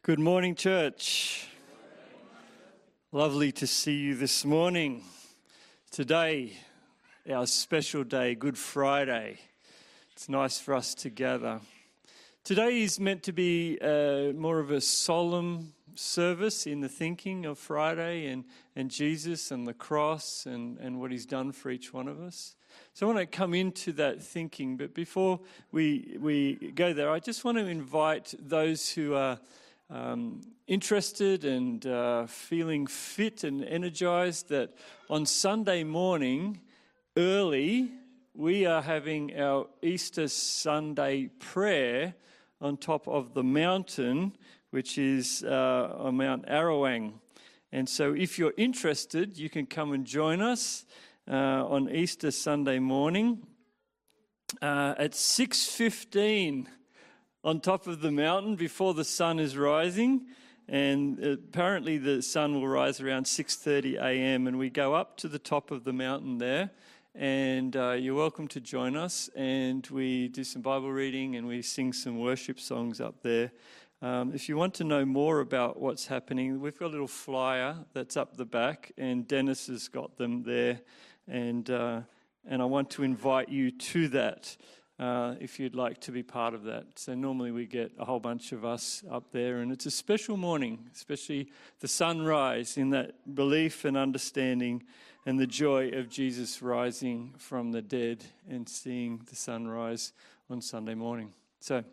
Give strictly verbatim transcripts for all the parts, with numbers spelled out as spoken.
Good morning, church. Lovely to see you this morning. Today, our special day, Good Friday. It's nice for us to gather. Today is meant to be uh, more of a solemn service in the thinking of Friday and, and Jesus and the cross and, and what he's done for each one of us. So I want to come into that thinking, but before we we go there, I just want to invite those who are Um, interested and uh, feeling fit and energized that on Sunday morning, early, we are having our Easter Sunday prayer on top of the mountain, which is uh, on Mount Arawang. And so if you're interested, you can come and join us uh, on Easter Sunday morning uh, at six fifteen. On top of the mountain before the sun is rising, and apparently the sun will rise around six thirty a.m. and we go up to the top of the mountain there, and uh, you're welcome to join us, and we do some Bible reading and we sing some worship songs up there. Um, if you want to know more about what's happening, we've got a little flyer that's up the back, and Dennis has got them there, and uh, and I want to invite you to that. Uh, if you'd like to be part of that. So normally we get a whole bunch of us up there, and it's a special morning, especially the sunrise in that belief and understanding and the joy of Jesus rising from the dead and seeing the sunrise on Sunday morning. So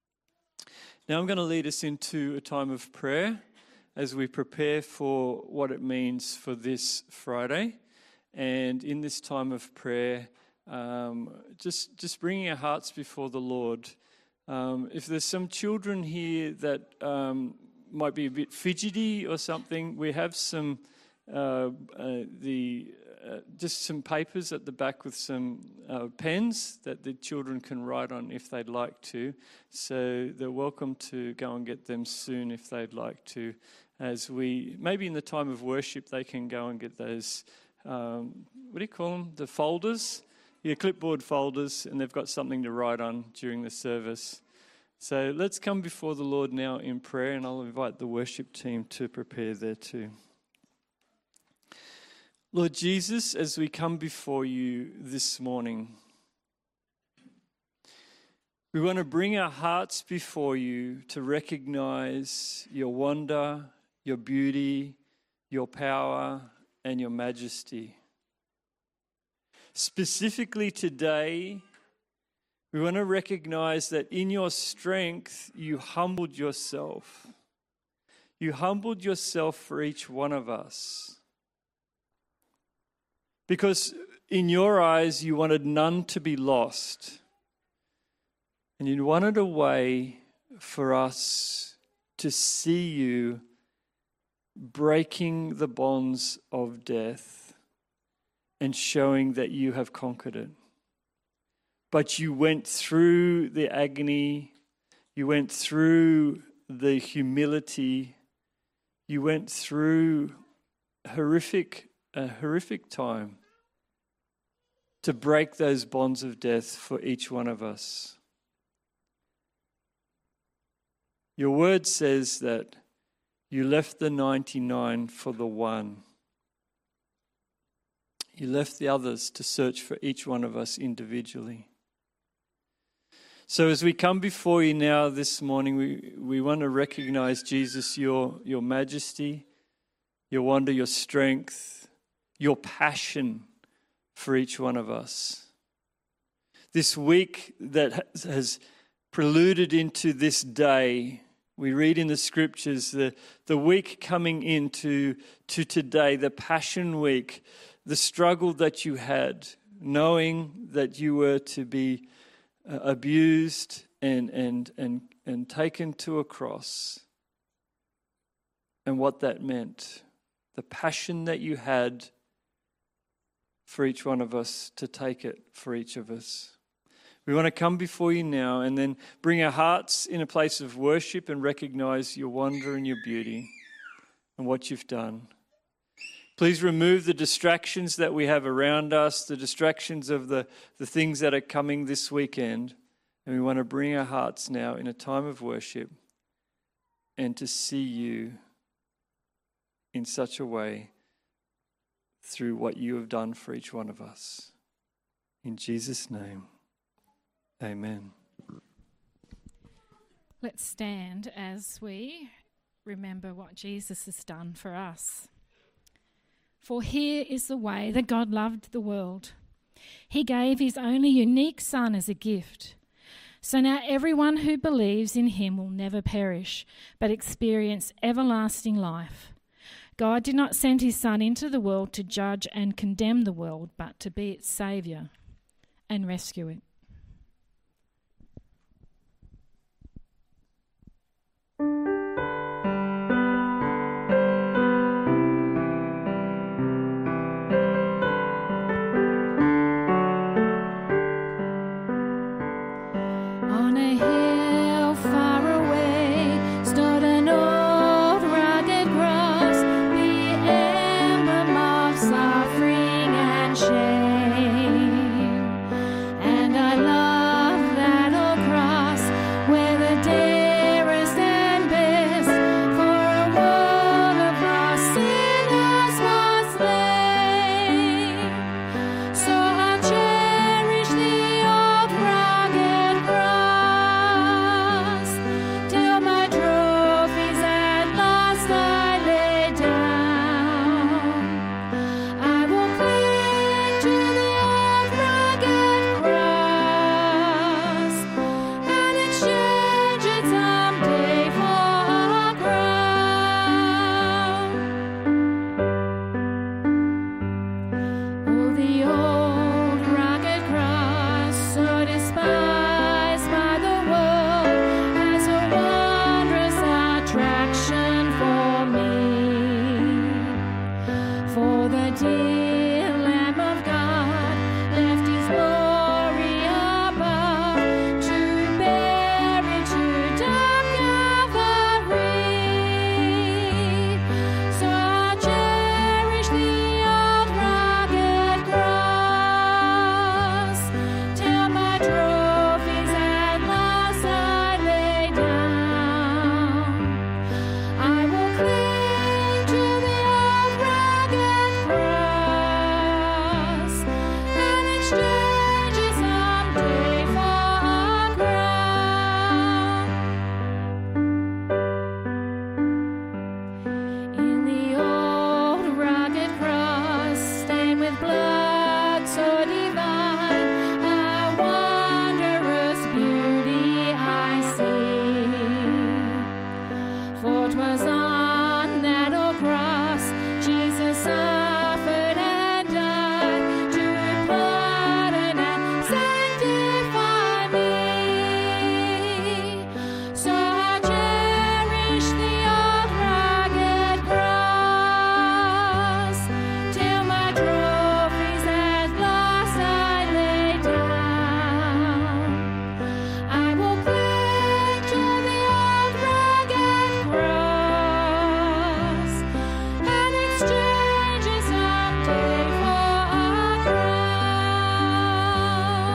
now I'm going to lead us into a time of prayer as we prepare for what it means for this Friday. And in this time of prayer, Um, just just bringing our hearts before the Lord. Um, if there's some children here that um, might be a bit fidgety or something, we have some uh, uh, the uh, just some papers at the back with some uh, pens that the children can write on if they'd like to. So they're welcome to go and get them soon if they'd like to. As we maybe in the time of worship, they can go and get those. Um, what do you call them? The folders. Your clipboard folders, and they've got something to write on during the service. So let's come before the Lord now in prayer, and I'll invite the worship team to prepare there too. Lord Jesus, as we come before you this morning, we want to bring our hearts before you to recognize your wonder, your beauty, your power, and your majesty. Specifically today, we want to recognize that in your strength, you humbled yourself. You humbled yourself for each one of us. Because in your eyes, you wanted none to be lost. And you wanted a way for us to see you breaking the bonds of death and showing that you have conquered it. But you went through the agony, you went through the humility, you went through horrific, a horrific time to break those bonds of death for each one of us. Your word says that you left the ninety-nine for the one. You left the others to search for each one of us individually. So as we come before you now this morning, we, we want to recognize, Jesus, your, your majesty, your wonder, your strength, your passion for each one of us. This week that has preluded into this day, we read in the scriptures the, the week coming into to today, the Passion Week, the struggle that you had, knowing that you were to be uh, abused and, and, and, and taken to a cross, and what that meant, the passion that you had for each one of us to take it for each of us. We want to come before you now and then bring our hearts in a place of worship and recognize your wonder and your beauty and what you've done. Please remove the distractions that we have around us, the distractions of the, the things that are coming this weekend. And we want to bring our hearts now in a time of worship and to see you in such a way through what you have done for each one of us. In Jesus' name, amen. Let's stand as we remember what Jesus has done for us. For here is the way that God loved the world. He gave his only unique Son as a gift. So now everyone who believes in him will never perish, but experience everlasting life. God did not send his Son into the world to judge and condemn the world, but to be its saviour and rescue it. On a hill far away stood an old rugged cross, the emblem of suffering and shame. And I love that old cross where the dearest and best for a world of lost sinners was slain. So I'll cherish the old rugged cross till my trophies at last I lay down. I will cling to the old rugged cross and exchange it someday for a crown. Oh, the old rugged cross, so despised by the world, as a wondrous attraction for me. For the dear Lamb of God left his glory above to bear into dark Calvary. So I'll cherish the old rugged cross till my trophies at last I lay down. I will cling to the old rugged cross and exchange it someday for a crown. In the old rugged cross, stained with blood so divine, a wondrous beauty I see. For 'twas on that old cross Jesus suffered and died to pardon and sanctify me. So I'll cherish the old rugged cross till my trophies at last I lay down. I will cling to the old rugged cross and exchange it someday for a crown.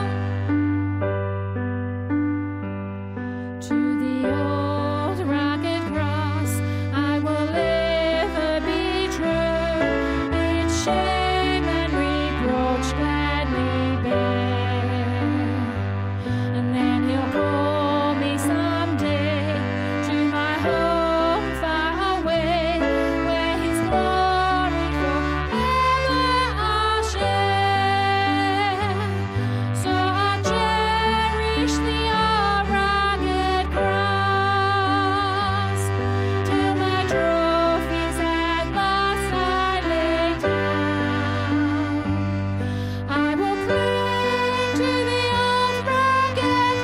To the old rugged cross I will ever be true, its shame and reproach gladly bear. And then he'll call me someday to my home far away, where his glory forever I'll share. So I'll cherish the old rugged cross till my trophies at last I lay down. I will cling to the old rugged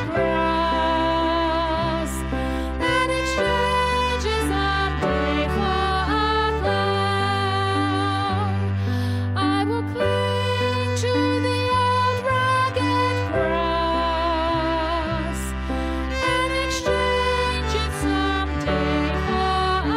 cross and exchange it someday for a crown. I will cling to the old rugged cross and exchange it someday for a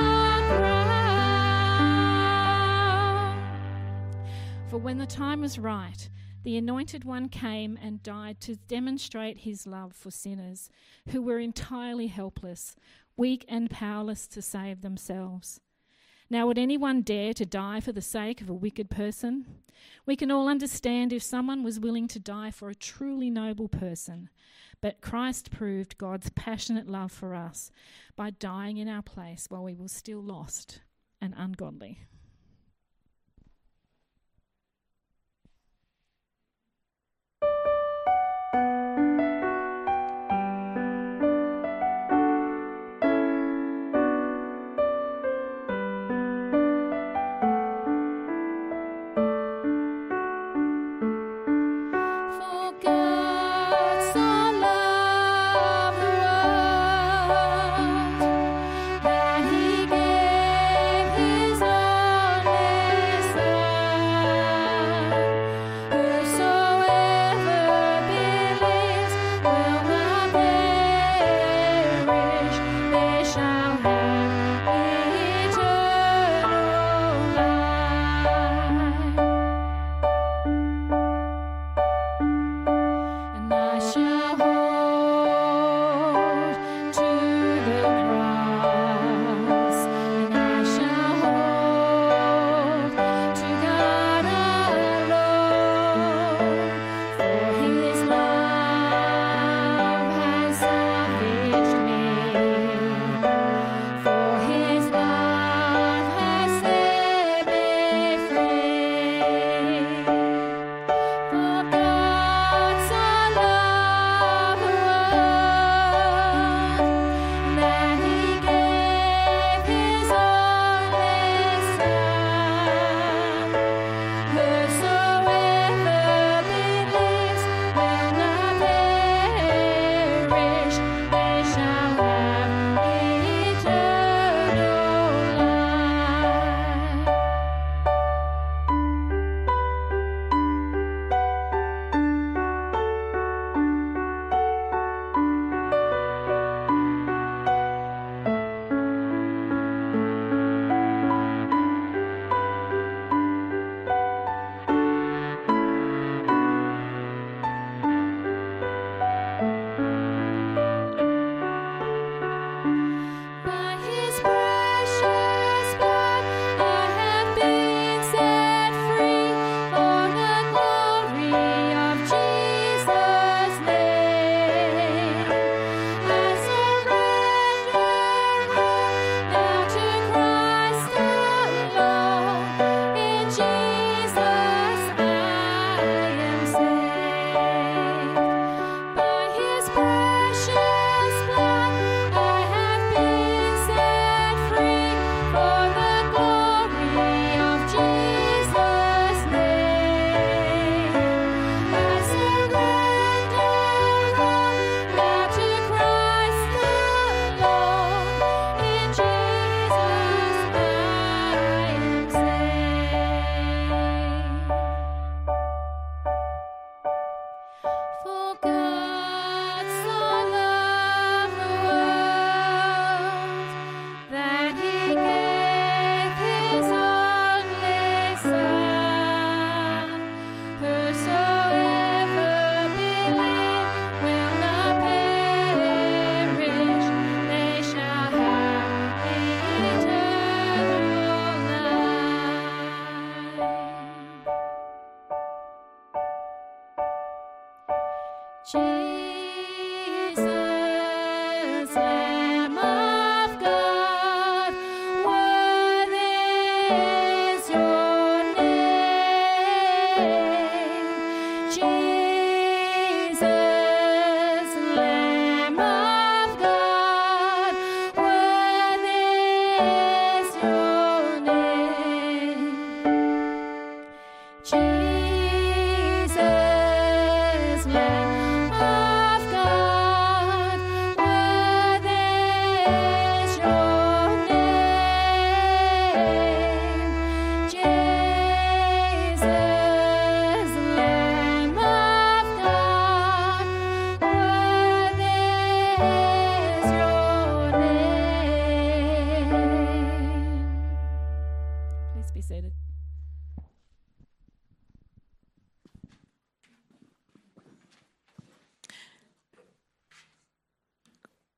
crown. For when the time was right, The Anointed One came and died to demonstrate his love for sinners who were entirely helpless, weak and powerless to save themselves. Now, would anyone dare to die for the sake of a wicked person? We can all understand if someone was willing to die for a truly noble person, but Christ proved God's passionate love for us by dying in our place while we were still lost and ungodly.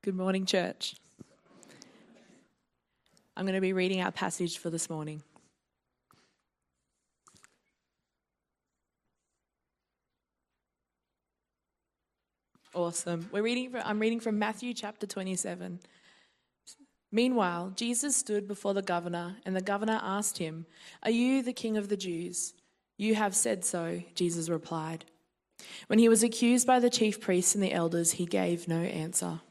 Good morning, church. I'm going to be reading our passage for this morning. Awesome. We're reading. From, I'm reading from Matthew chapter twenty-seven. Meanwhile, Jesus stood before the governor, and the governor asked him, "Are you the king of the Jews?" "You have said so," Jesus replied. When he was accused by the chief priests and the elders, he gave no answer.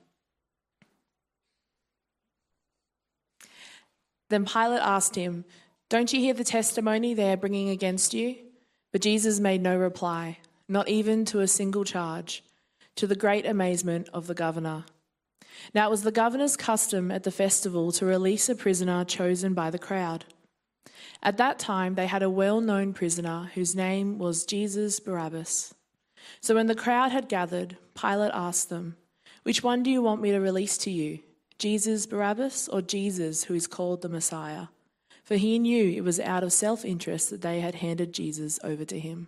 Then Pilate asked him, "Don't you hear the testimony they are bringing against you?" But Jesus made no reply, not even to a single charge, to the great amazement of the governor. Now it was the governor's custom at the festival to release a prisoner chosen by the crowd. At that time they had a well-known prisoner whose name was Jesus Barabbas. So when the crowd had gathered, Pilate asked them, "Which one do you want me to release to you, Jesus Barabbas or Jesus who is called the Messiah?" For he knew it was out of self-interest that they had handed Jesus over to him.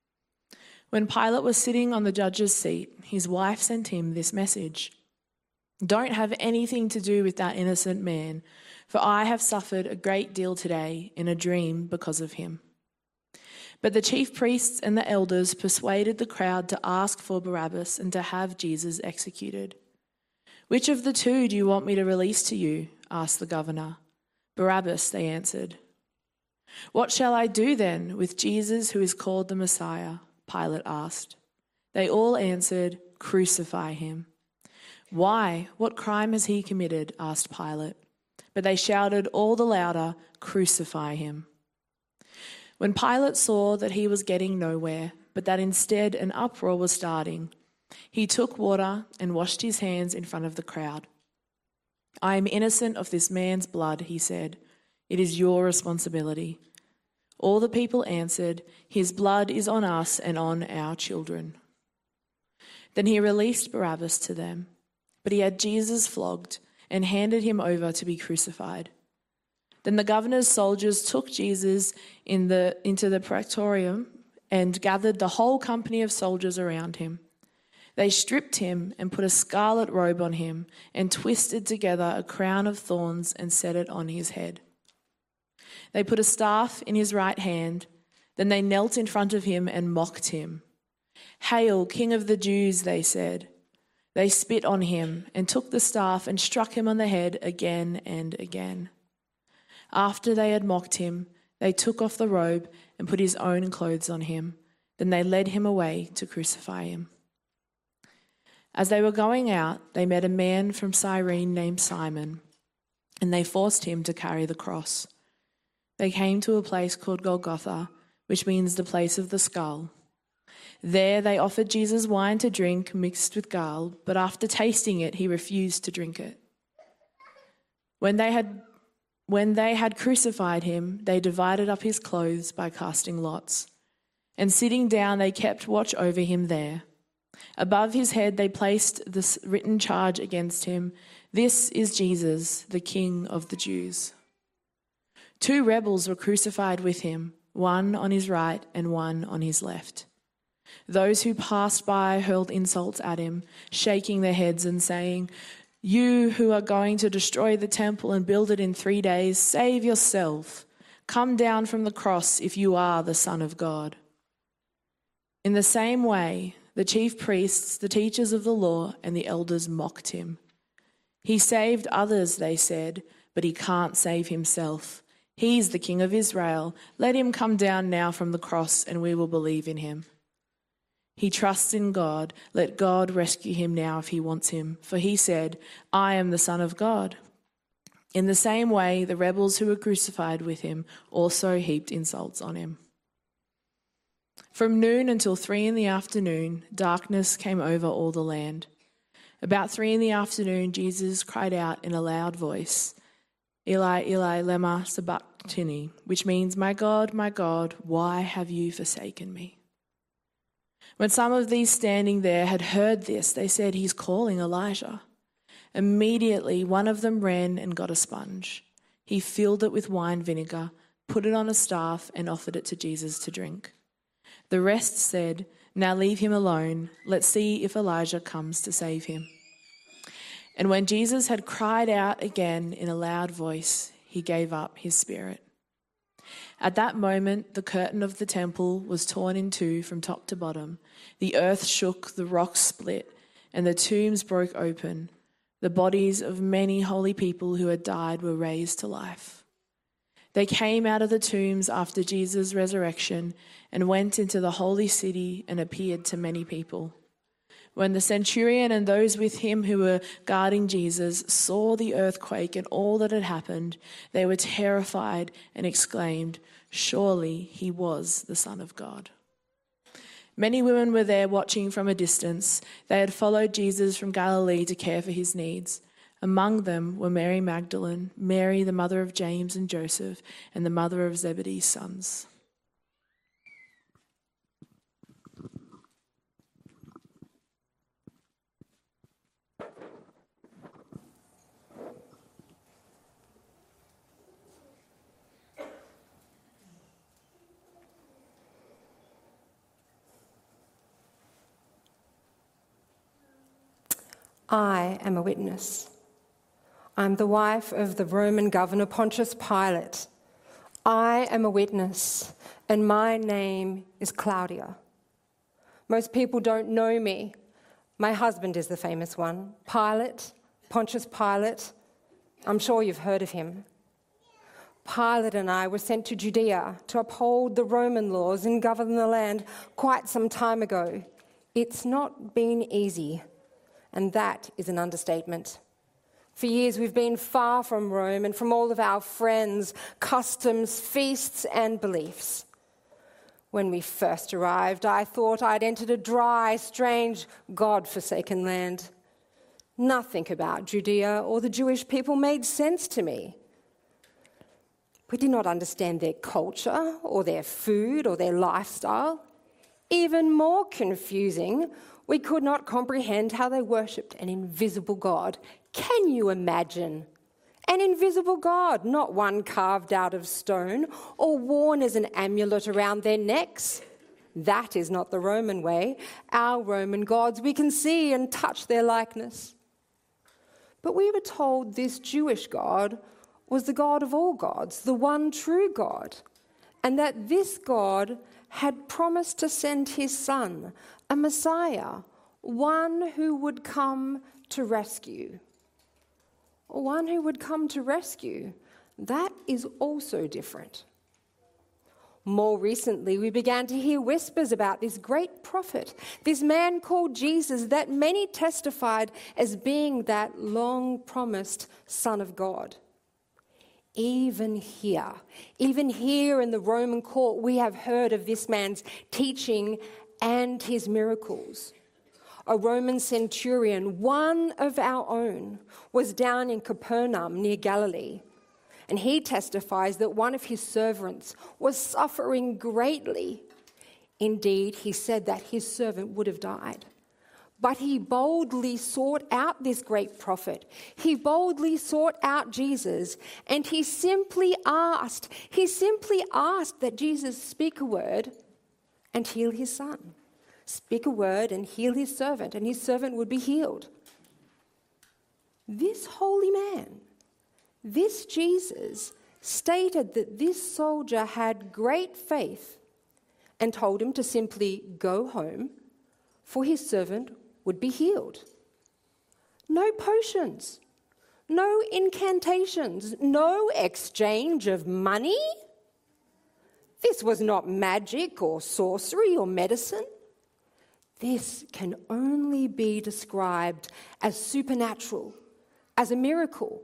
When Pilate was sitting on the judge's seat, his wife sent him this message: "Don't have anything to do with that innocent man, for I have suffered a great deal today in a dream because of him." But the chief priests and the elders persuaded the crowd to ask for Barabbas and to have Jesus executed. "Which of the two do you want me to release to you?" asked the governor. "Barabbas," they answered. "What shall I do then with Jesus who is called the Messiah?" Pilate asked. They all answered, "Crucify him." "Why? What crime has he committed?" asked Pilate. But they shouted all the louder, "Crucify him." When Pilate saw that he was getting nowhere, but that instead an uproar was starting, he took water and washed his hands in front of the crowd. "I am innocent of this man's blood," he said. "It is your responsibility." All the people answered, "His blood is on us and on our children." Then he released Barabbas to them. But he had Jesus flogged and handed him over to be crucified. Then the governor's soldiers took Jesus in the, into the praetorium and gathered the whole company of soldiers around him. They stripped him and put a scarlet robe on him and twisted together a crown of thorns and set it on his head. They put a staff in his right hand. Then they knelt in front of him and mocked him. "Hail, King of the Jews," they said. They spit on him and took the staff and struck him on the head again and again. After they had mocked him, they took off the robe and put his own clothes on him. Then they led him away to crucify him. As they were going out, they met a man from Cyrene named Simon, and they forced him to carry the cross. They came to a place called Golgotha, which means the place of the skull. There they offered Jesus wine to drink mixed with gall, but after tasting it, he refused to drink it. When they had when they had crucified him, they divided up his clothes by casting lots. And sitting down, they kept watch over him there. Above his head they placed this written charge against him: "This is Jesus, the King of the Jews." Two rebels were crucified with him, one on his right and one on his left. Those who passed by hurled insults at him, shaking their heads and saying, "You who are going to destroy the temple and build it in three days, save yourself. Come down from the cross if you are the Son of God." In the same way, the chief priests, the teachers of the law, and the elders mocked him. "He saved others," they said, "but he can't save himself. He's the King of Israel. Let him come down now from the cross and we will believe in him. He trusts in God. Let God rescue him now if he wants him. For he said, 'I am the Son of God.'" In the same way, the rebels who were crucified with him also heaped insults on him. From noon until three in the afternoon, darkness came over all the land. About three in the afternoon, Jesus cried out in a loud voice, "Eli, Eli, lema sabachthani," which means, "My God, my God, why have you forsaken me?" When some of these standing there had heard this, they said, "He's calling Elijah." Immediately, one of them ran and got a sponge. He filled it with wine vinegar, put it on a staff, and offered it to Jesus to drink. The rest said, "Now leave him alone. Let's see if Elijah comes to save him." And when Jesus had cried out again in a loud voice, he gave up his spirit. At that moment, the curtain of the temple was torn in two from top to bottom. The earth shook, the rocks split, and the tombs broke open. The bodies of many holy people who had died were raised to life. They came out of the tombs after Jesus' resurrection and went into the holy city and appeared to many people. When the centurion and those with him who were guarding Jesus saw the earthquake and all that had happened, they were terrified and exclaimed, "Surely he was the Son of God." Many women were there watching from a distance. They had followed Jesus from Galilee to care for his needs. Among them were Mary Magdalene, Mary the mother of James and Joseph, and the mother of Zebedee's sons. I am a witness. I'm the wife of the Roman governor Pontius Pilate. I am a witness, and my name is Claudia. Most people don't know me. My husband is the famous one, Pilate, Pontius Pilate. I'm sure you've heard of him. Pilate and I were sent to Judea to uphold the Roman laws and govern the land quite some time ago. It's not been easy. And that is an understatement. For years we've been far from Rome and from all of our friends, customs, feasts and beliefs. When we first arrived, I thought I'd entered a dry, strange, God-forsaken land. Nothing about Judea or the Jewish people made sense to me. We did not understand their culture or their food or their lifestyle. Even more confusing, we could not comprehend how they worshipped an invisible God. Can you imagine? An invisible God, not one carved out of stone or worn as an amulet around their necks. That is not the Roman way. Our Roman gods, we can see and touch their likeness. But we were told this Jewish God was the God of all gods, the one true God, and that this God had promised to send his son, a Messiah, one who would come to rescue. One who would come to rescue. That is also different. More recently, we began to hear whispers about this great prophet, this man called Jesus, that many testified as being that long-promised Son of God. Even here, even here in the Roman court, we have heard of this man's teaching and his miracles. A Roman centurion, one of our own, was down in Capernaum near Galilee, and he testifies that one of his servants was suffering greatly. Indeed, he said that his servant would have died. But he boldly sought out this great prophet. He boldly sought out Jesus, and he simply asked, he simply asked that Jesus speak a word and heal his son. Speak a word and heal his servant, and his servant would be healed. This holy man, this Jesus, stated that this soldier had great faith and told him to simply go home, for his servant would be healed. No potions, no incantations, no exchange of money. This was not magic or sorcery or medicine. This can only be described as supernatural, as a miracle.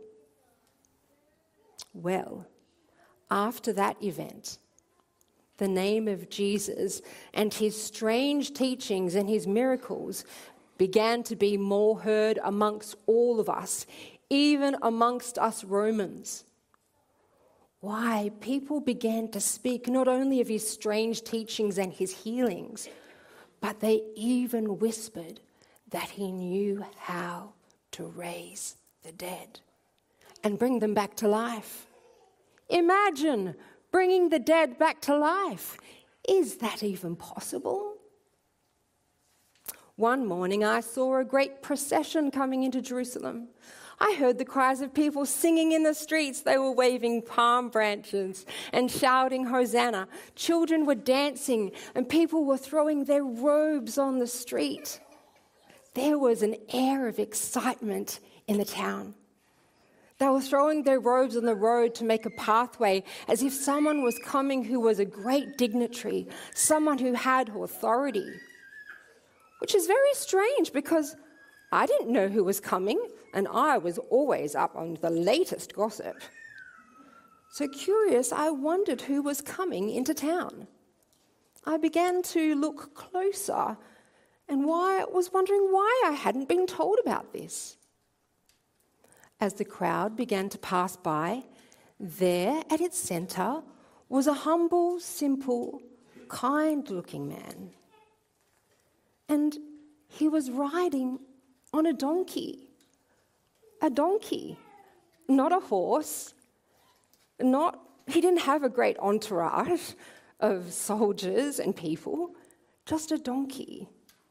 Well, after that event, the name of Jesus and his strange teachings and his miracles began to be more heard amongst all of us, even amongst us Romans. Why? People began to speak not only of his strange teachings and his healings, but they even whispered that he knew how to raise the dead and bring them back to life. Imagine bringing the dead back to life. Is that even possible? One morning I saw a great procession coming into Jerusalem. I heard the cries of people singing in the streets. They were waving palm branches and shouting Hosanna. Children were dancing and people were throwing their robes on the street. There was an air of excitement in the town. They were throwing their robes on the road to make a pathway, as if someone was coming who was a great dignitary, someone who had authority. Which is very strange because I didn't know who was coming, and I was always up on the latest gossip. So curious, I wondered who was coming into town. I began to look closer and why was wondering why I hadn't been told about this. As the crowd began to pass by, there at its centre was a humble, simple, kind-looking man. And he was riding on a donkey. A donkey, not a horse. Not, he didn't have a great entourage of soldiers and people, just a donkey.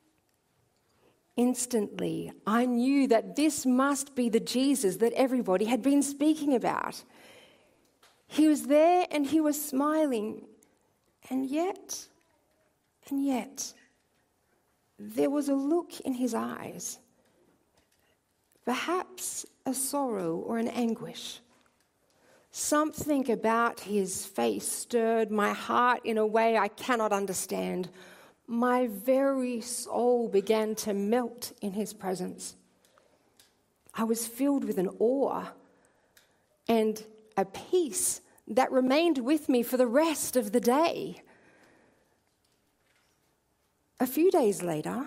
Instantly, I knew that this must be the Jesus that everybody had been speaking about. He was there and he was smiling. And yet, and yet, there was a look in his eyes, perhaps a sorrow or an anguish. Something about his face stirred my heart in a way I cannot understand. My very soul began to melt in his presence. I was filled with an awe and a peace that remained with me for the rest of the day. A few days later,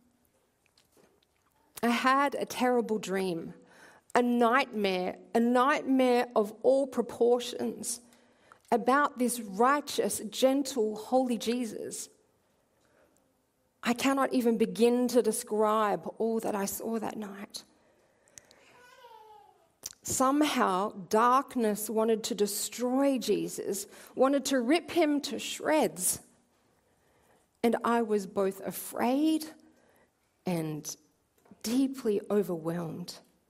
I had a terrible dream, a nightmare, a nightmare of all proportions about this righteous, gentle, holy Jesus. I cannot even begin to describe all that I saw that night. Somehow, darkness wanted to destroy Jesus, wanted to rip him to shreds. And I was both afraid and deeply overwhelmed.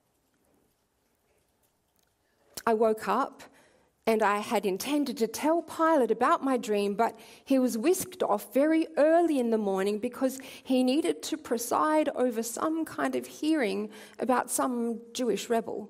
I woke up and I had intended to tell Pilate about my dream, but he was whisked off very early in the morning because he needed to preside over some kind of hearing about some Jewish rebel.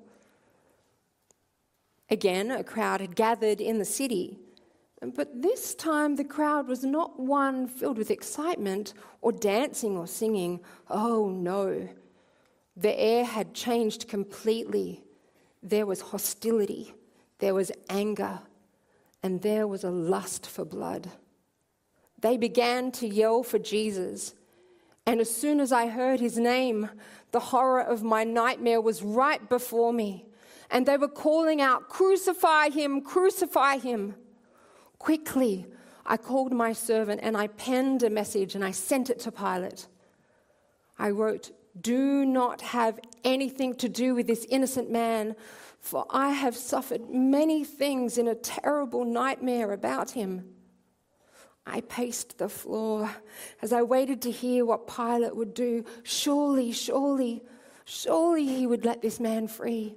Again, a crowd had gathered in the city, but this time the crowd was not one filled with excitement or dancing or singing. Oh no, the air had changed completely. There was hostility. There was anger, and there was a lust for blood. They began to yell for Jesus, and as soon as I heard his name, the horror of my nightmare was right before me, and they were calling out, "Crucify him, crucify him." Quickly, I called my servant, and I penned a message, and I sent it to Pilate. I wrote, "Do not have anything to do with this innocent man, for I have suffered many things in a terrible nightmare about him." I paced the floor as I waited to hear what Pilate would do. Surely, surely, surely he would let this man free.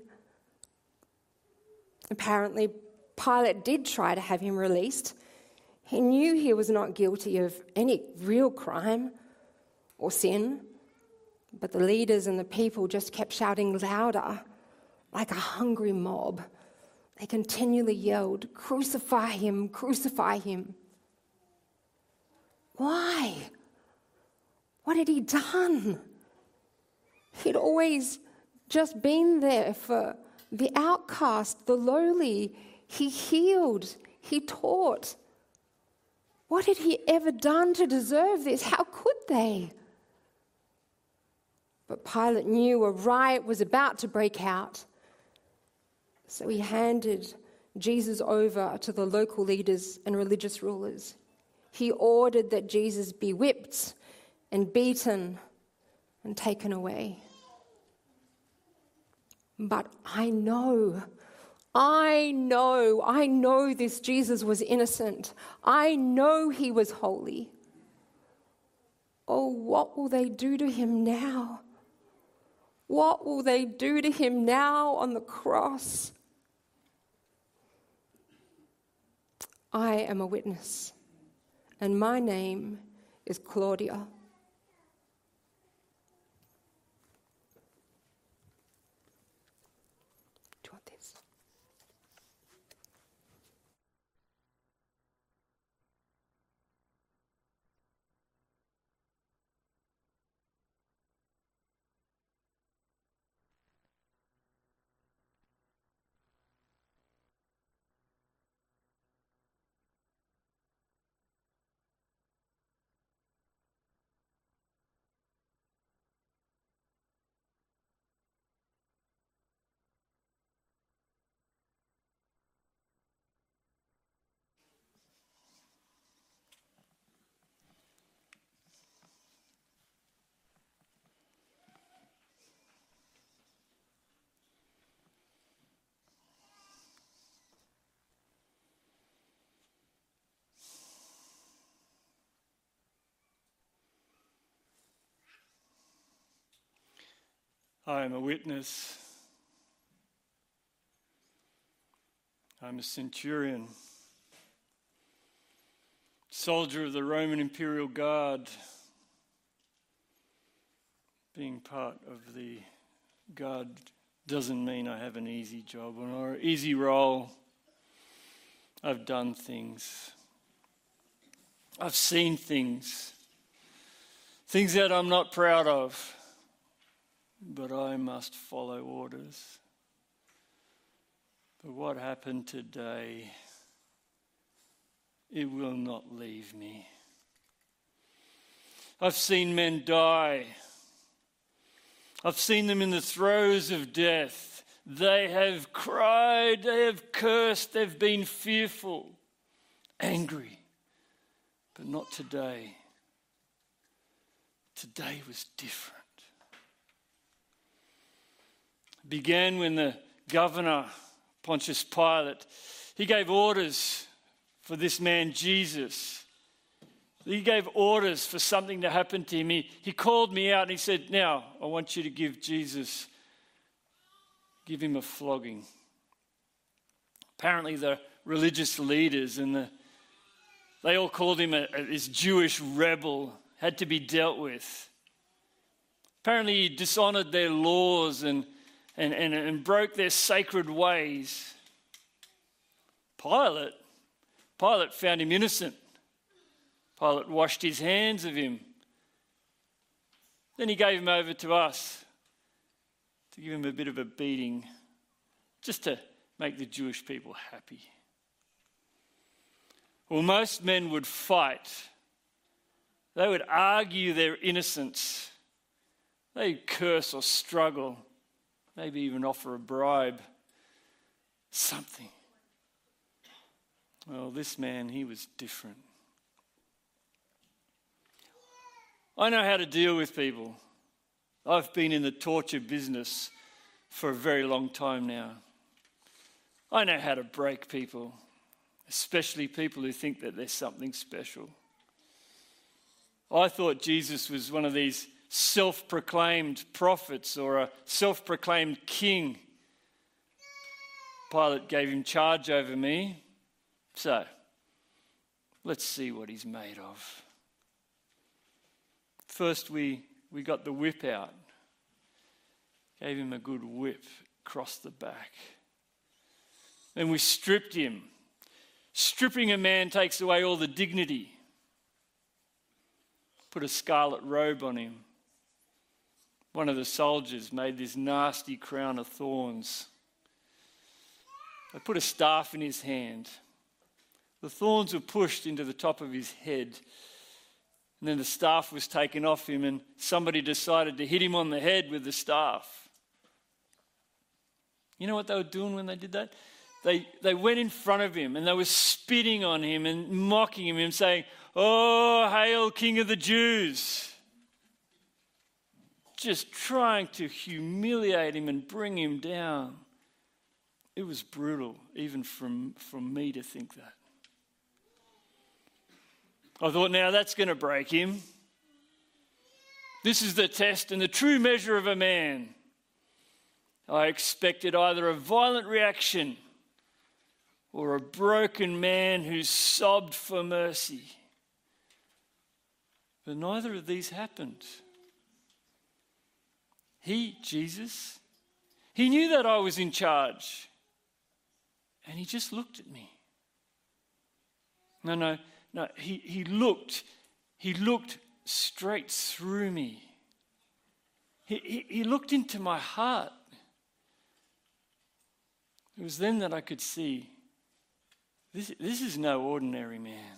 Apparently, Pilate did try to have him released. He knew he was not guilty of any real crime or sin, but the leaders and the people just kept shouting louder. Like a hungry mob, they continually yelled, "Crucify him, crucify him." Why? What had he done? He'd always just been there for the outcast, the lowly. He healed, he taught. What had he ever done to deserve this? How could they? But Pilate knew a riot was about to break out. So he handed Jesus over to the local leaders and religious rulers. He ordered that Jesus be whipped and beaten and taken away. But I know, I know, I know this Jesus was innocent. I know he was holy. Oh, what will they do to him now? What will they do to him now on the cross? I am a witness, and my name is Claudia. Do you want this? I am a witness. I'm a centurion, soldier of the Roman Imperial Guard, being part of the Guard doesn't mean I have an easy job or an easy role. I've done things. I've seen things. Things that I'm not proud of. But I must follow orders. But what happened today, it will not leave me. I've seen men die. I've seen them in the throes of death. They have cried, they have cursed, they've been fearful, angry. But not today. Today was different. It began when the governor, Pontius Pilate, he gave orders for this man Jesus. He gave orders for something to happen to him. He, he called me out and he said, now, I want you to give Jesus, give him a flogging. Apparently the religious leaders and the, they all called him a, a, this Jewish rebel, had to be dealt with. Apparently he dishonored their laws and, and, and, and broke their sacred ways. Pilate, Pilate found him innocent. Pilate washed his hands of him. Then he gave him over to us to give him a bit of a beating, just to make the Jewish people happy. Well, most men would fight. They would argue their innocence. They'd curse or struggle, maybe even offer a bribe, something. Well, this man, he was different. I know how to deal with people. I've been in the torture business for a very long time now. I know how to break people, especially people who think that there's something special. I thought Jesus was one of these self-proclaimed prophets or a self-proclaimed king. Pilate gave him charge over me. So, let's see what he's made of. First, we, we got the whip out. Gave him a good whip across the back. Then we stripped him. Stripping a man takes away all the dignity. Put a scarlet robe on him. One of the soldiers made this nasty crown of thorns. They put a staff in his hand. The thorns were pushed into the top of his head. And then the staff was taken off him and somebody decided to hit him on the head with the staff. You know what they were doing when they did that? They, they went in front of him and they were spitting on him and mocking him and saying, "Oh, hail King of the Jews." Just trying to humiliate him and bring him down. It was brutal, even from, from me to think that. I thought, now that's going to break him. This is the test and the true measure of a man. I expected either a violent reaction or a broken man who sobbed for mercy. But neither of these happened. He, Jesus, he knew that I was in charge. And he just looked at me. No, no, no. He, he looked, he looked straight through me. He, he, he looked into my heart. It was then that I could see, this, this is no ordinary man.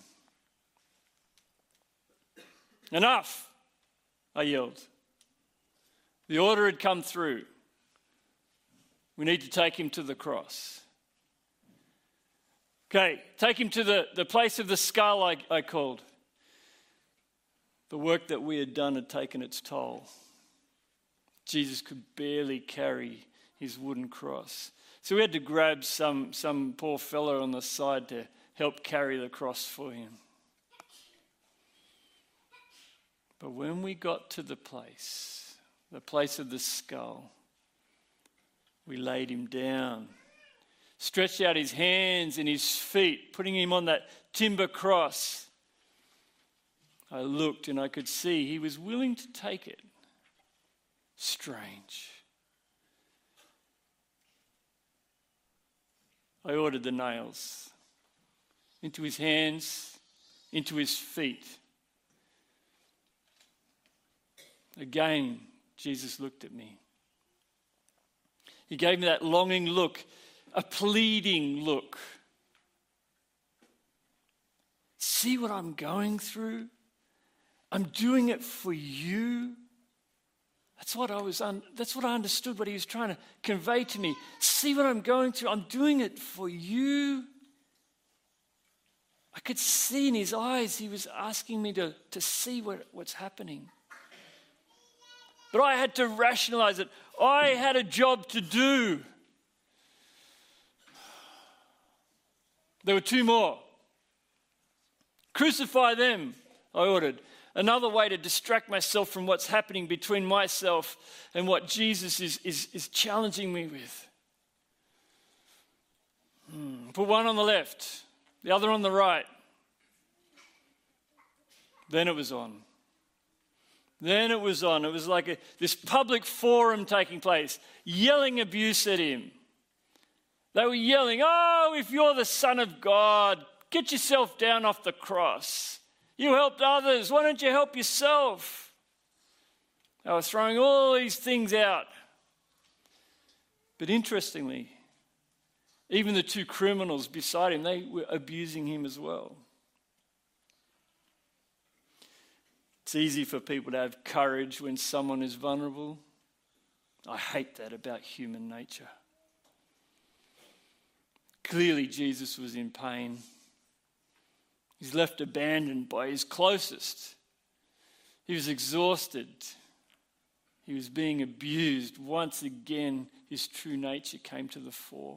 Enough, I yelled. The order had come through. We need to take him to the cross. Okay, take him to the, the place of the skull, I, I called. The work that we had done had taken its toll. Jesus could barely carry his wooden cross. So we had to grab some, some poor fellow on the side to help carry the cross for him. But when we got to the place, the place of the skull, we laid him down, stretched out his hands and his feet, putting him on that timber cross. I looked and I could see he was willing to take it. Strange. I ordered the nails into his hands, into his feet. Again, Jesus looked at me. He gave me that longing look, a pleading look. See what I'm going through? I'm doing it for you. That's what I was. Un- that's what I understood. What he was trying to convey to me. See what I'm going through. I'm doing it for you. I could see in his eyes. He was asking me to, to see what, what's happening. But I had to rationalize it. I had a job to do. There were two more. Crucify them, I ordered. Another way to distract myself from what's happening between myself and what Jesus is, is, is challenging me with. Hmm. Put one on the left, the other on the right. Then it was on. Then it was on. It was like a, this public forum taking place, yelling abuse at him. They were yelling, oh, if you're the Son of God, get yourself down off the cross. You helped others. Why don't you help yourself? They were throwing all these things out. But interestingly, even the two criminals beside him, they were abusing him as well. It's easy for people to have courage when someone is vulnerable. I hate that about human nature. Clearly, Jesus was in pain. He's left abandoned by his closest. He was exhausted. He was being abused. Once again, his true nature came to the fore.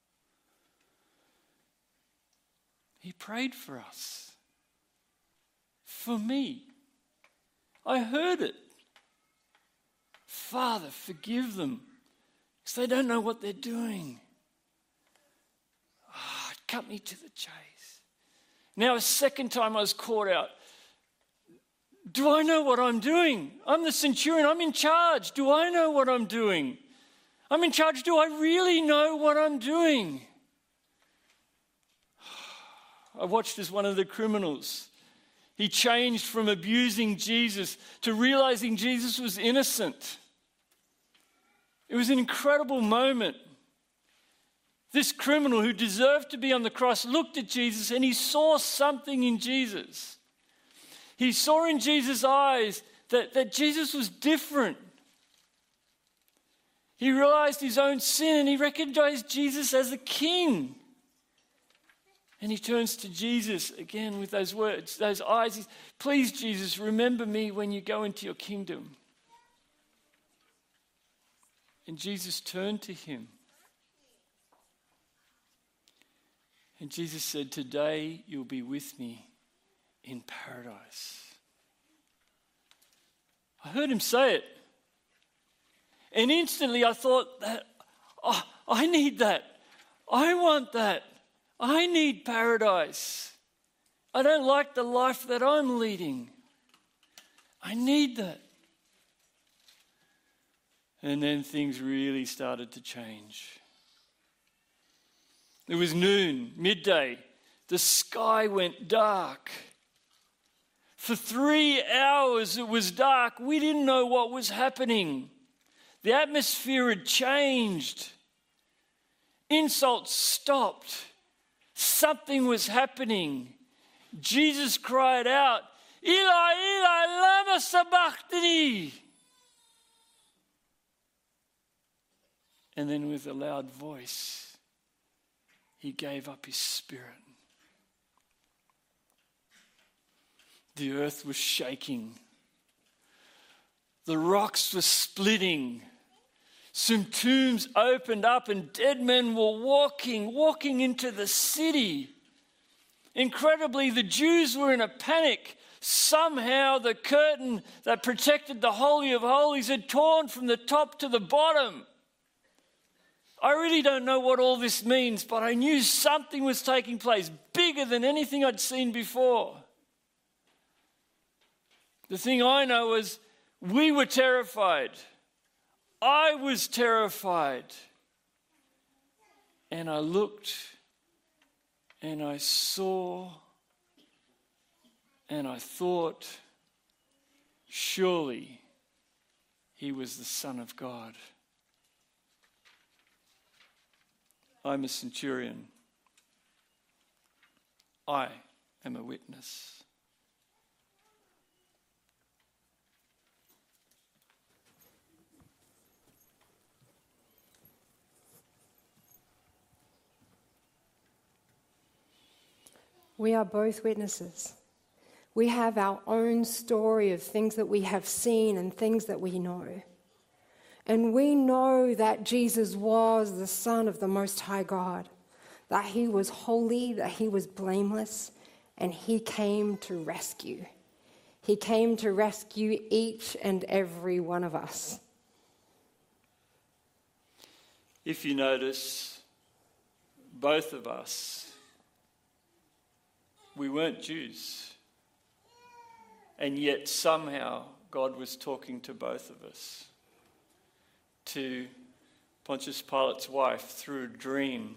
He prayed for us. For me. I heard it. Father, forgive them, because they don't know what they're doing. Oh, it cut me to the chase. Now, a second time I was caught out. Do I know what I'm doing? I'm the centurion. I'm in charge. Do I know what I'm doing? I'm in charge. Do I really know what I'm doing? I watched as one of the criminals. He changed from abusing Jesus to realizing Jesus was innocent. It was an incredible moment. This criminal who deserved to be on the cross looked at Jesus and he saw something in Jesus. He saw in Jesus' eyes that, that Jesus was different. He realized his own sin and he recognized Jesus as a king. And he turns to Jesus again with those words, those eyes. He's, please, Jesus, remember me when you go into your kingdom. And Jesus turned to him. And Jesus said, today you'll be with me in paradise. I heard him say it. And instantly I thought, that, oh, I need that. I want that. I need paradise. I don't like the life that I'm leading. I need that. And then things really started to change. It was noon, midday. The sky went dark. For three hours it was dark. We didn't know what was happening. The atmosphere had changed. Insults stopped. Something was happening. Jesus cried out, Eli, Eli, lama sabachthani. And then with a loud voice, he gave up his spirit. The earth was shaking. The rocks were splitting. Some tombs opened up and dead men were walking, walking into the city. Incredibly, the Jews were in a panic. Somehow the curtain that protected the Holy of Holies had torn from the top to the bottom. I really don't know what all this means, but I knew something was taking place bigger than anything I'd seen before. The thing I know was we were terrified. I was terrified. And I looked and I saw and I thought, surely he was the Son of God. I'm a centurion. I am a witness. We are both witnesses. We have our own story of things that we have seen and things that we know. And we know that Jesus was the Son of the Most High God, that he was holy, that he was blameless, and he came to rescue. He came to rescue each and every one of us. If you notice, both of us, we weren't Jews. And yet somehow God was talking to both of us. To Pontius Pilate's wife through a dream,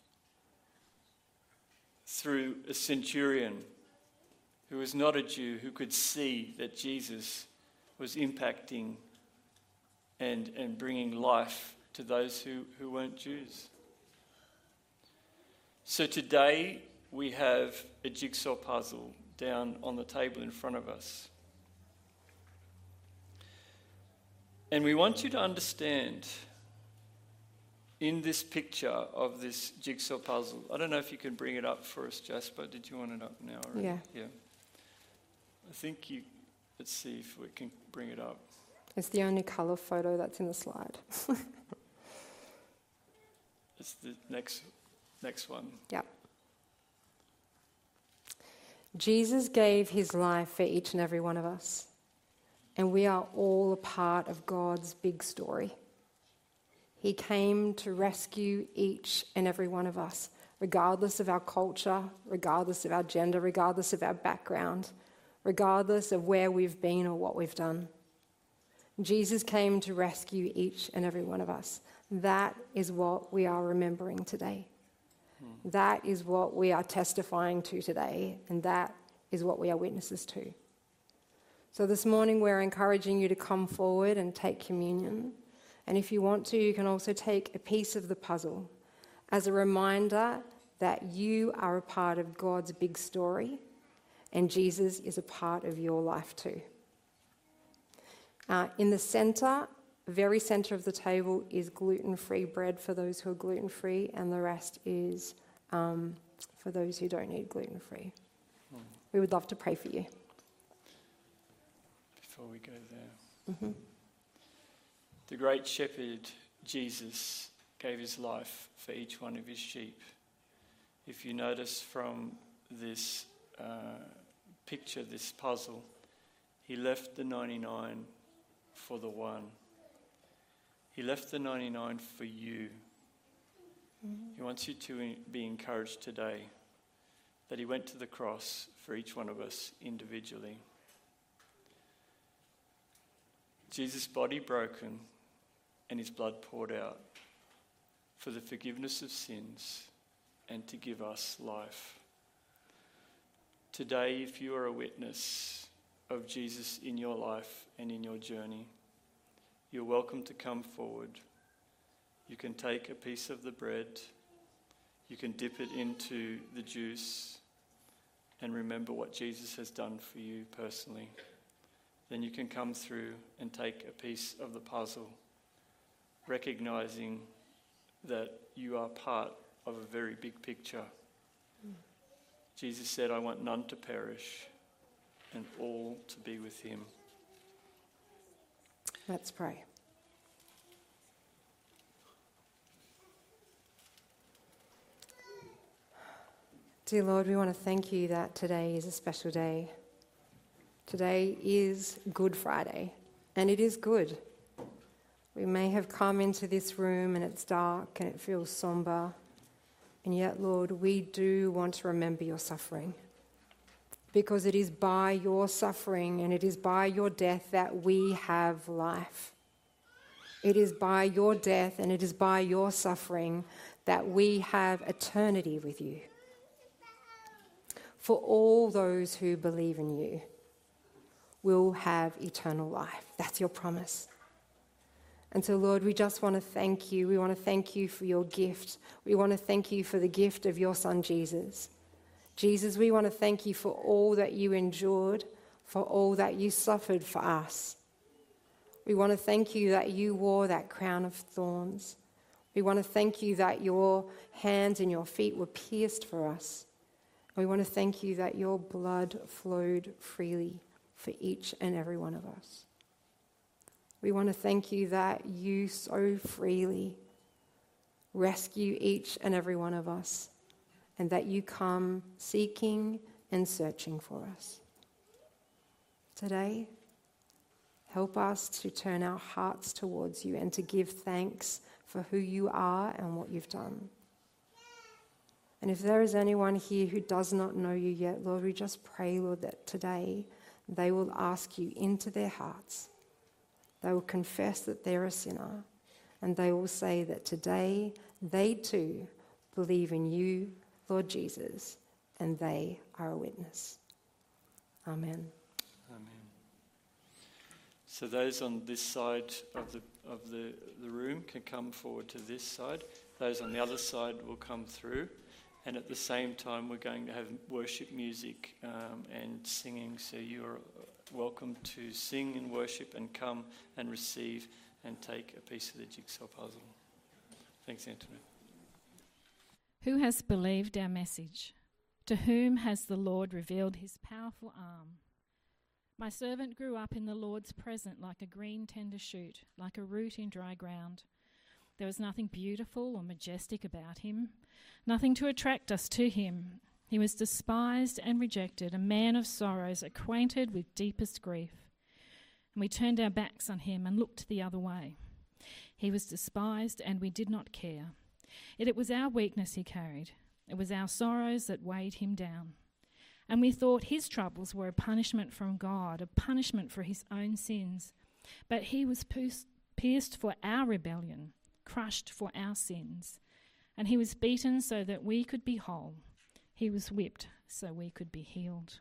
through a centurion who was not a Jew, who could see that Jesus was impacting and, and bringing life to those who, who weren't Jews. So today we have a jigsaw puzzle down on the table in front of us. And we want you to understand in this picture of this jigsaw puzzle, I don't know if you can bring it up for us, Jasper. Did you want it up now? Already? Yeah. Yeah. I think you, let's see if we can bring it up. It's the only colour photo that's in the slide. It's the next, next one. Yep. Jesus gave his life for each and every one of us. And we are all a part of God's big story. He came to rescue each and every one of us, regardless of our culture, regardless of our gender, regardless of our background, regardless of where we've been or what we've done. Jesus came to rescue each and every one of us. That is what we are remembering today. That is what we are testifying to today, and that is what we are witnesses to. So this morning we're encouraging you to come forward and take communion. And if you want to, you can also take a piece of the puzzle as a reminder that you are a part of God's big story and Jesus is a part of your life too. Uh, in the centre, very centre of the table is gluten-free bread for those who are gluten-free, and the rest is um, for those who don't eat gluten-free. Mm. We would love to pray for you. Before we go there. Mm-hmm. The great shepherd, Jesus, gave his life for each one of his sheep. If you notice from this uh, picture, this puzzle, he left the ninety-nine for the one. He left the ninety-nine for you. Mm-hmm. He wants you to be encouraged today that he went to the cross for each one of us individually. Jesus' body broken and his blood poured out for the forgiveness of sins and to give us life. Today, if you are a witness of Jesus in your life and in your journey, you're welcome to come forward. You can take a piece of the bread, you can dip it into the juice and remember what Jesus has done for you personally. Then you can come through and take a piece of the puzzle, recognizing that you are part of a very big picture. Mm. Jesus said, I want none to perish and all to be with him. Let's pray. Dear Lord, we want to thank you that today is a special day. Today is Good Friday, and it is good. We may have come into this room and it's dark and it feels somber, and yet, Lord, we do want to remember your suffering, because it is by your suffering and it is by your death that we have life. It is by your death and it is by your suffering that we have eternity with you. For all those who believe in you will have eternal life. That's your promise. And so, Lord, we just want to thank you. We want to thank you for your gift. We want to thank you for the gift of your Son, Jesus. Jesus, we want to thank you for all that you endured, for all that you suffered for us. We want to thank you that you wore that crown of thorns. We want to thank you that your hands and your feet were pierced for us. We want to thank you that your blood flowed freely for each and every one of us. We want to thank you that you so freely rescue each and every one of us, and that you come seeking and searching for us. Today, help us to turn our hearts towards you and to give thanks for who you are and what you've done. And if there is anyone here who does not know you yet, Lord, we just pray, Lord, that today they will ask you into their hearts. They will confess that they're a sinner, and they will say that today they too believe in you, Lord Jesus, and they are a witness. Amen. Amen. So those on this side of the of the, the room can come forward to this side. Those on the other side will come through. And at the same time, we're going to have worship music um, and singing. So you're welcome to sing and worship and come and receive and take a piece of the jigsaw puzzle. Thanks, Antoinette. Who has believed our message? To whom has the Lord revealed his powerful arm? My servant grew up in the Lord's presence like a green tender shoot, like a root in dry ground. There was nothing beautiful or majestic about him, nothing to attract us to him. He was despised and rejected, a man of sorrows, acquainted with deepest grief. And we turned our backs on him and looked the other way. He was despised and we did not care. Yet it was our weakness he carried. It was our sorrows that weighed him down. And we thought his troubles were a punishment from God, a punishment for his own sins. But he was pierced for our rebellion, crushed for our sins. And he was beaten so that we could be whole. He was whipped so we could be healed.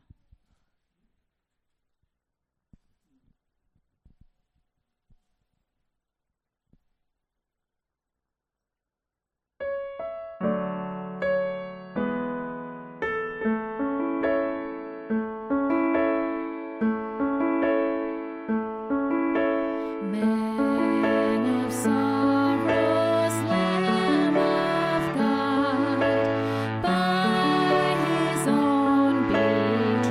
By his own betrayal.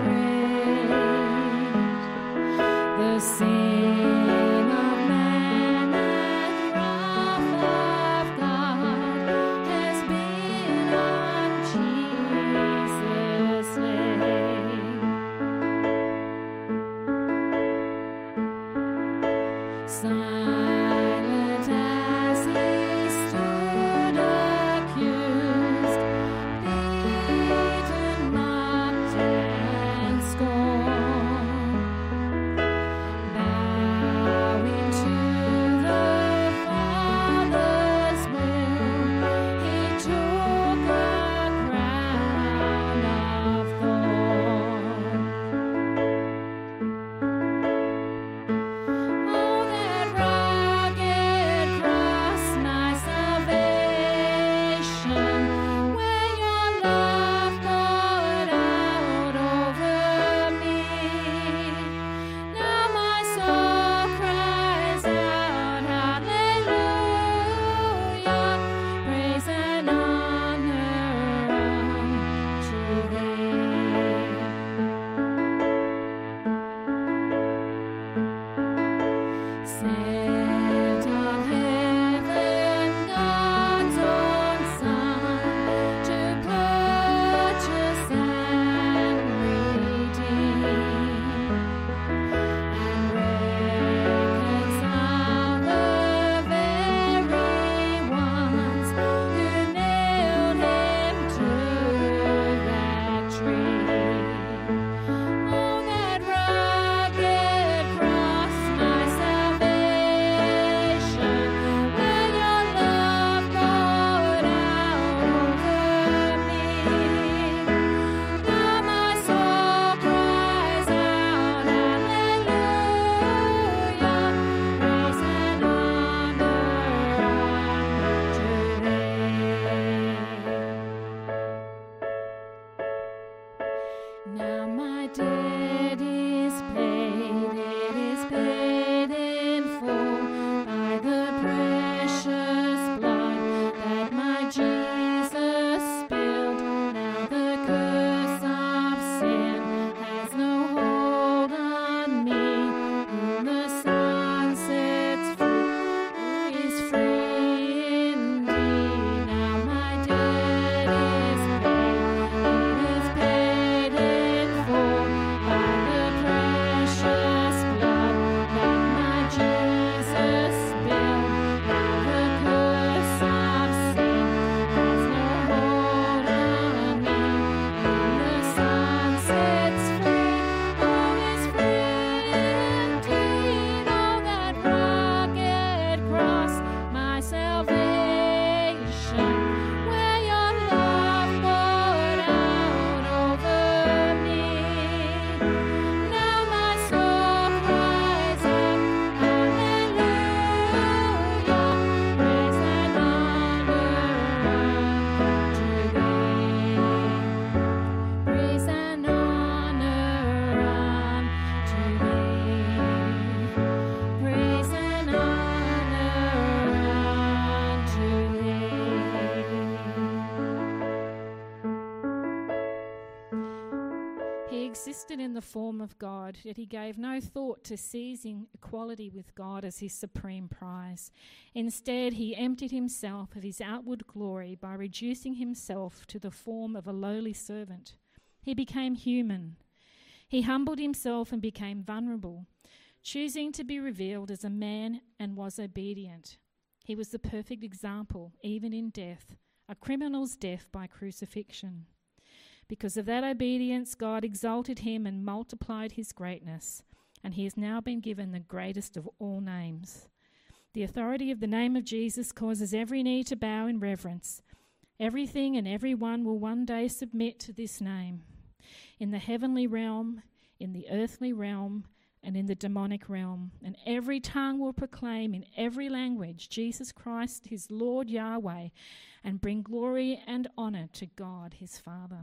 existed in the form of God, yet he gave no thought to seizing equality with God as his supreme prize. Instead, he emptied himself of his outward glory by reducing himself to the form of a lowly servant. He became human. He humbled himself and became vulnerable, choosing to be revealed as a man, and was obedient. He was the perfect example, even in death, a criminal's death by crucifixion. Because of that obedience, God exalted him and multiplied his greatness, and he has now been given the greatest of all names. The authority of the name of Jesus causes every knee to bow in reverence. Everything and everyone will one day submit to this name. In the heavenly realm, in the earthly realm, and in the demonic realm, and every tongue will proclaim in every language Jesus Christ, his Lord Yahweh, and bring glory and honor to God his Father.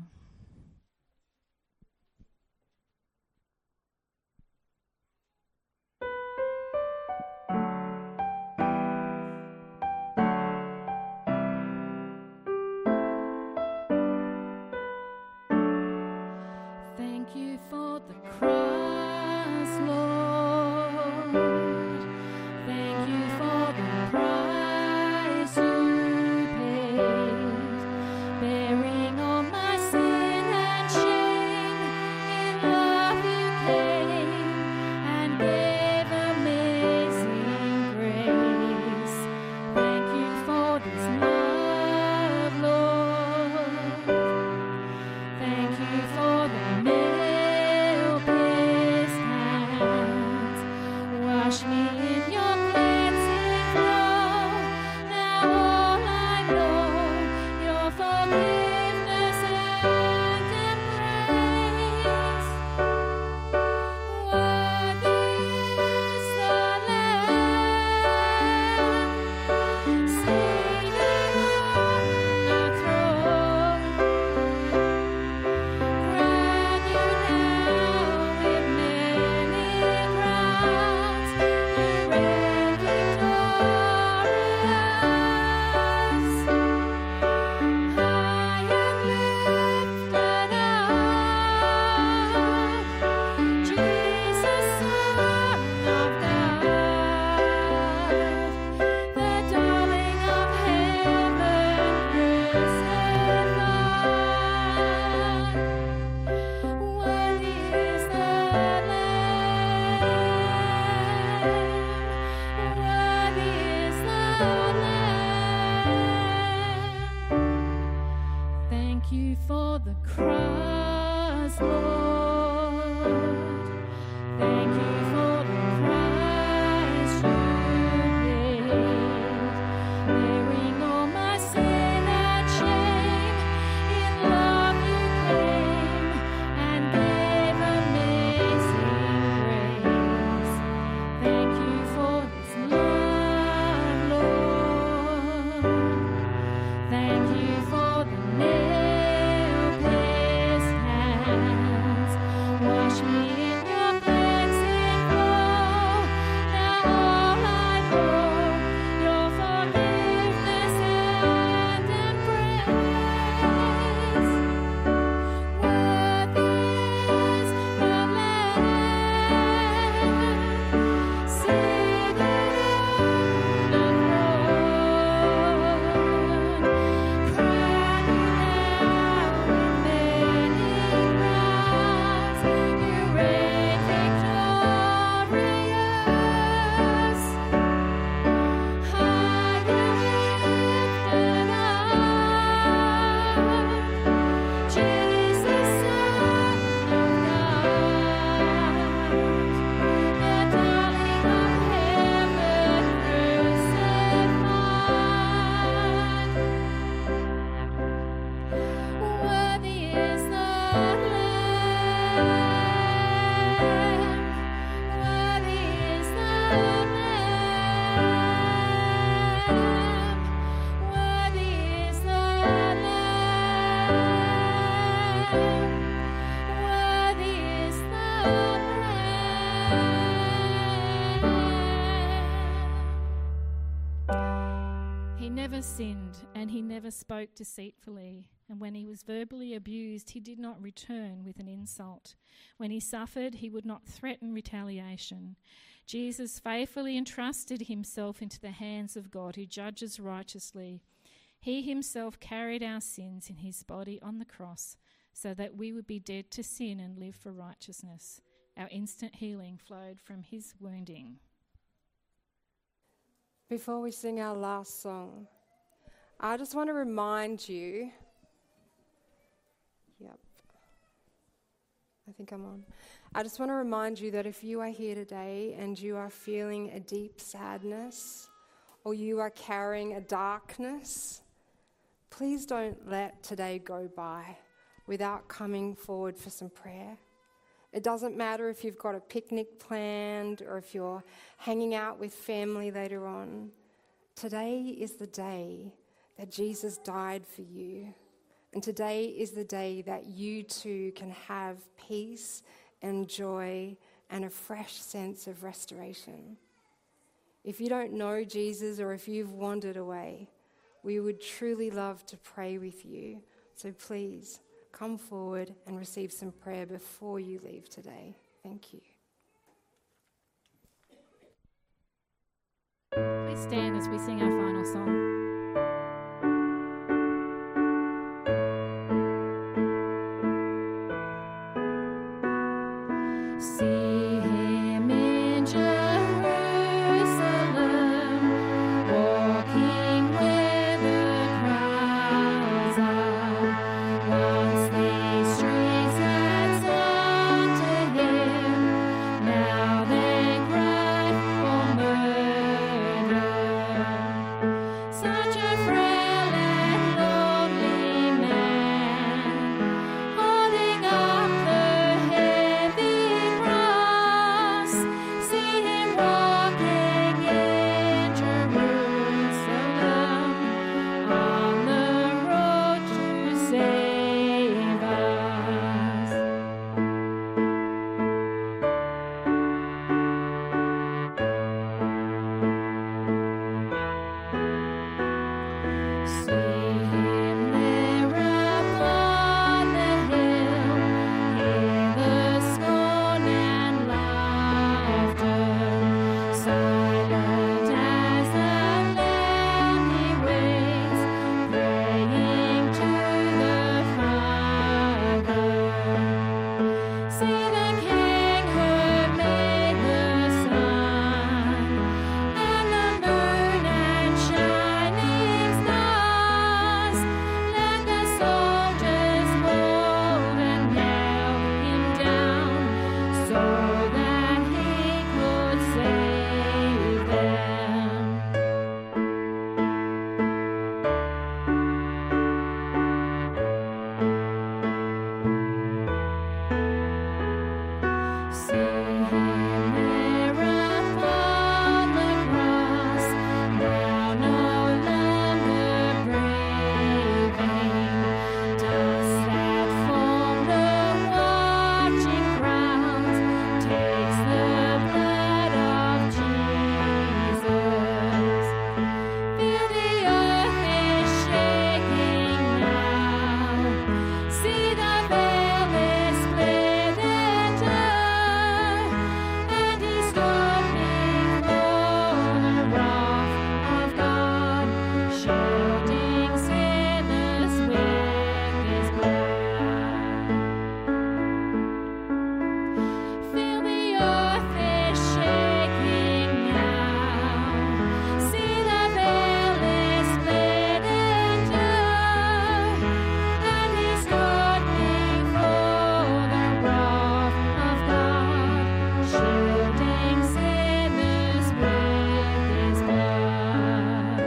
Thank you for the cross, Lord. Thank you for the price you paid, bearing all my sins. He never sinned, and he never spoke deceitfully. And when he was verbally abused, he did not return with an insult. When he suffered, he would not threaten retaliation. Jesus faithfully entrusted himself into the hands of God, who judges righteously. He himself carried our sins in his body on the cross, so that we would be dead to sin and live for righteousness. Our instant healing flowed from his wounding. Before we sing our last song, I just want to remind you, yep, I think I'm on. I just want to remind you that if you are here today and you are feeling a deep sadness or you are carrying a darkness, please don't let today go by without coming forward for some prayer. It doesn't matter if you've got a picnic planned or if you're hanging out with family later on. Today is the day that Jesus died for you. And today is the day that you too can have peace and joy and a fresh sense of restoration. If you don't know Jesus or if you've wandered away, we would truly love to pray with you. So please, come forward and receive some prayer before you leave today. Thank you. Please stand as we sing our final song. See him in Jerusalem, walking where the crowds are. Once these streets had sung to him, now they cry for murder. Such a frail and lonely man, holding up the heavy cross. See him walking in Jerusalem, on the road to save us. See him there upon the hill, hear the scorn and laughter. Silent as the lamb he waits, praying to the Father. See the King who made the sun and the moon and shining stars. Let the soldiers hold and nail him down, so that he could save them. See him there upon the cross, now no longer braving. Dust that formed the watching crowds takes the blood of Jesus. Feel the earth is shaking now. See the veil is split in two, and he stood before the wrath of God, shielding sinners with his blood. Feel the earth is shaking now. See the veil is split in two, and he stood before the wrath of God, shielding sinners with his blood.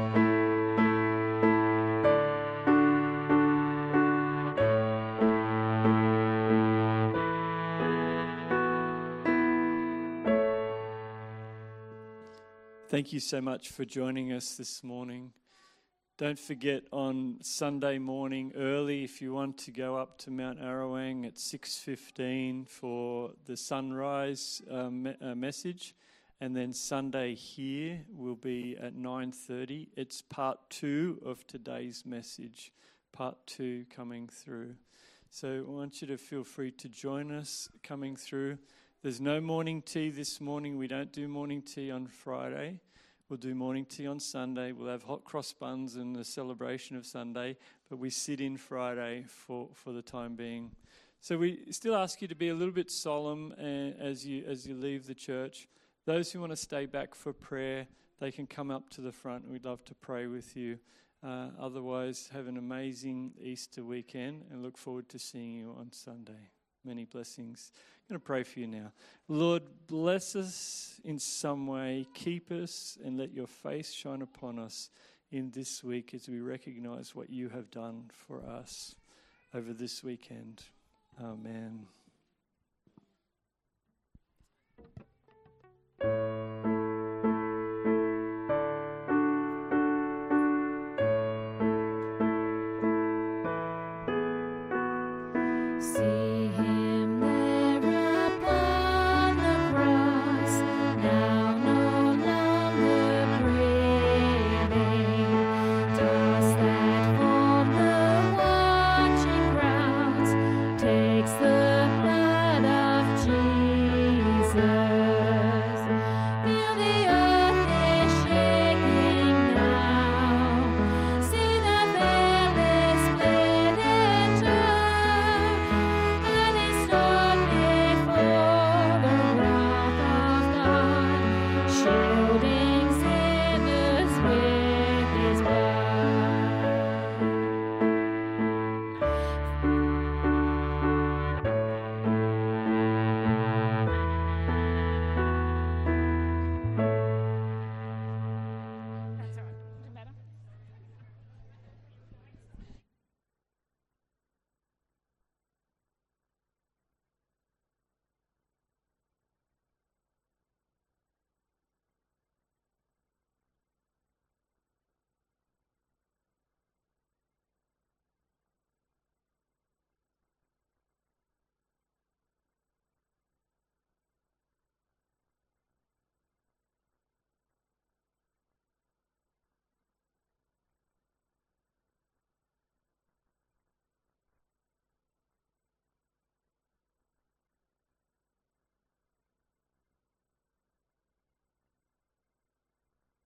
Thank you so much for joining us this morning. Don't forget on Sunday morning early, if you want to go up to Mount Arrowang at six fifteen for the sunrise uh, me- uh, message. And then Sunday here will be at nine thirty. It's part two of today's message, part two coming through. So I want you to feel free to join us coming through. There's no morning tea this morning. We don't do morning tea on Friday. We'll do morning tea on Sunday. We'll have hot cross buns and the celebration of Sunday, but we sit in Friday for, for the time being. So we still ask you to be a little bit solemn uh, as you as you leave the church. Those who want to stay back for prayer, they can come up to the front. We'd love to pray with you. Uh, otherwise, have an amazing Easter weekend and look forward to seeing you on Sunday. Many blessings. I'm going to pray for you now. Lord, bless us in some way. Keep us and let your face shine upon us in this week as we recognize what you have done for us over this weekend. Amen.